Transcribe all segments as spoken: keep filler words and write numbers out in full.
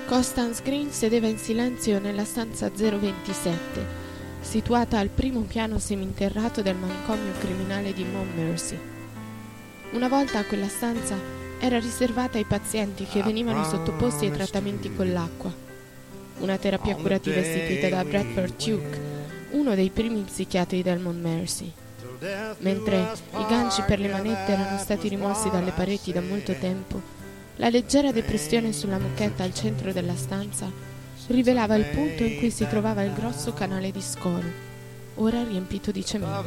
Constance Green sedeva in silenzio nella stanza zero ventisette, situata al primo piano seminterrato del manicomio criminale di Montmorency. Una volta quella stanza era riservata ai pazienti che venivano sottoposti ai trattamenti con l'acqua, una terapia curativa istituita da Bradford Tuke, uno dei primi psichiatri del Montmorency. Mentre i ganci per le manette erano stati rimossi dalle pareti da molto tempo, la leggera depressione sulla moquette al centro della stanza rivelava il punto in cui si trovava il grosso canale di scoro, ora riempito di cemento.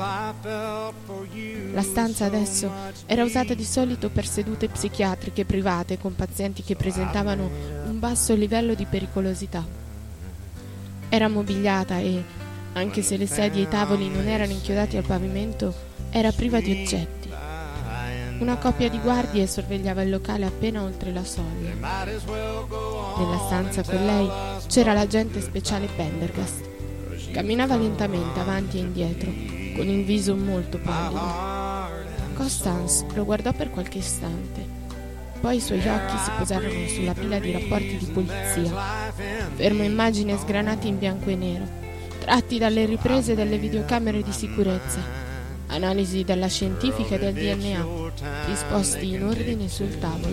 La stanza adesso era usata di solito per sedute psichiatriche private con pazienti che presentavano un basso livello di pericolosità. Era mobiliata e, anche se le sedie e i tavoli non erano inchiodati al pavimento, era priva di oggetti. Una coppia di guardie sorvegliava il locale appena oltre la soglia. Nella stanza con lei c'era l'agente speciale Pendergast. Camminava lentamente avanti e indietro, con il viso molto pallido. Constance lo guardò per qualche istante. Poi i suoi occhi si posarono sulla pila di rapporti di polizia, fermo immagini sgranati in bianco e nero, tratti dalle riprese delle videocamere di sicurezza, analisi della scientifica e del D N A, disposti in ordine sul tavolo.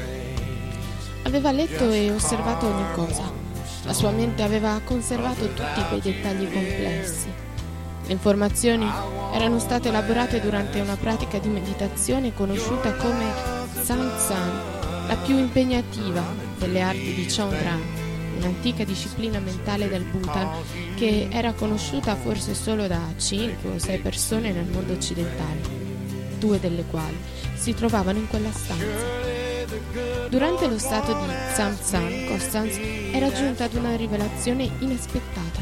Aveva letto e osservato ogni cosa. La sua mente aveva conservato tutti quei dettagli complessi. Le informazioni erano state elaborate durante una pratica di meditazione conosciuta come Samsan, la più impegnativa delle arti di Chandran, un'antica disciplina mentale del Bhutan che era conosciuta forse solo da cinque o sei persone nel mondo occidentale, due delle quali si trovavano in quella stanza. Durante lo stato di Samsan, Constance era giunta ad una rivelazione inaspettata.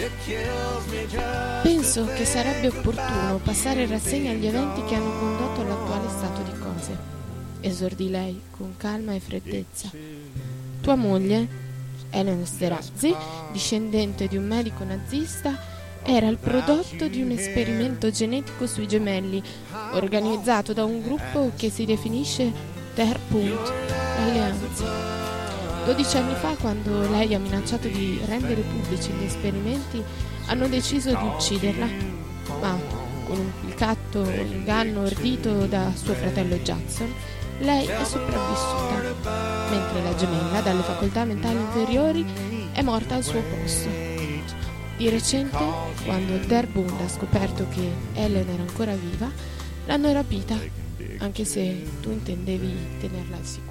Penso che sarebbe opportuno passare in rassegna gli eventi che hanno condotto all'attuale stato di cose, esordì lei con calma e freddezza. Tua moglie, Helen Esterhazy, discendente di un medico nazista, era il prodotto di un esperimento genetico sui gemelli organizzato da un gruppo che si definisce Terre-Punt Alliance. Dodici anni fa, quando lei ha minacciato di rendere pubblici gli esperimenti, hanno deciso di ucciderla, ma con un ricatto inganno ordito da suo fratello Jackson, lei è sopravvissuta, mentre la gemella, dalle facoltà mentali inferiori, è morta al suo posto. Di recente, quando Terre-Punt ha scoperto che Helen era ancora viva, l'hanno rapita, anche se tu intendevi tenerla al sicuro.